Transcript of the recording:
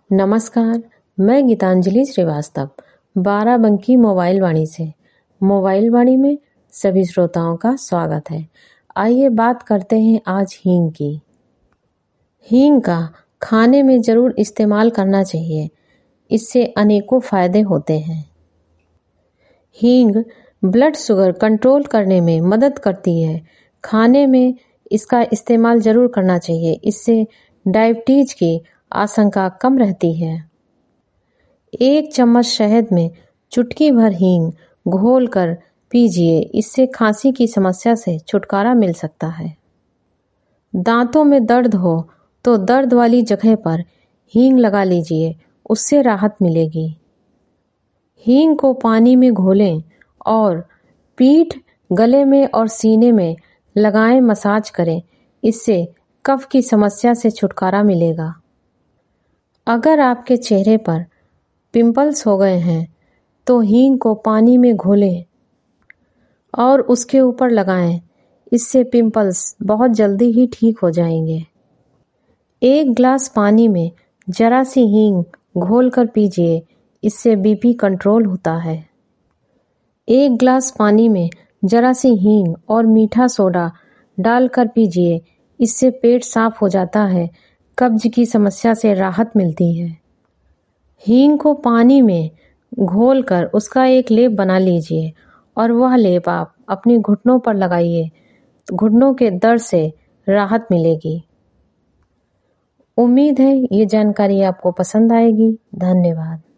नमस्कार, मैं गीतांजलि श्रीवास्तव बाराबंकी मोबाइल वाणी से। मोबाइल वाणी में सभी श्रोताओं का स्वागत है। आइए बात करते हैं आज हींग की। हींग का खाने में जरूर इस्तेमाल करना चाहिए, इससे अनेकों फायदे होते हैं। हींग ब्लड शुगर कंट्रोल करने में मदद करती है। खाने में इसका इस्तेमाल जरूर करना चाहिए, इससे डायबिटीज की आशंका कम रहती है। 1 चम्मच शहद में चुटकी भर हींग घोलकर पीजिए, इससे खांसी की समस्या से छुटकारा मिल सकता है। दांतों में दर्द हो तो दर्द वाली जगह पर हींग लगा लीजिए, उससे राहत मिलेगी। हींग को पानी में घोलें और पीठ, गले में और सीने में लगाएं, मसाज करें, इससे कफ की समस्या से छुटकारा मिलेगा। अगर आपके चेहरे पर पिंपल्स हो गए हैं तो हींग को पानी में घोलें और उसके ऊपर लगाएं, इससे पिंपल्स बहुत जल्दी ही ठीक हो जाएंगे। 1 गिलास पानी में जरा सी हींग घोलकर पीजिए, इससे बीपी कंट्रोल होता है। 1 गिलास पानी में जरा सी हींग और मीठा सोडा डालकर पीजिए, इससे पेट साफ हो जाता है, कब्ज की समस्या से राहत मिलती है। हींग को पानी में घोलकर उसका एक लेप बना लीजिए और वह लेप आप अपने घुटनों पर लगाइए, घुटनों के दर्द से राहत मिलेगी। उम्मीद है ये जानकारी आपको पसंद आएगी। धन्यवाद।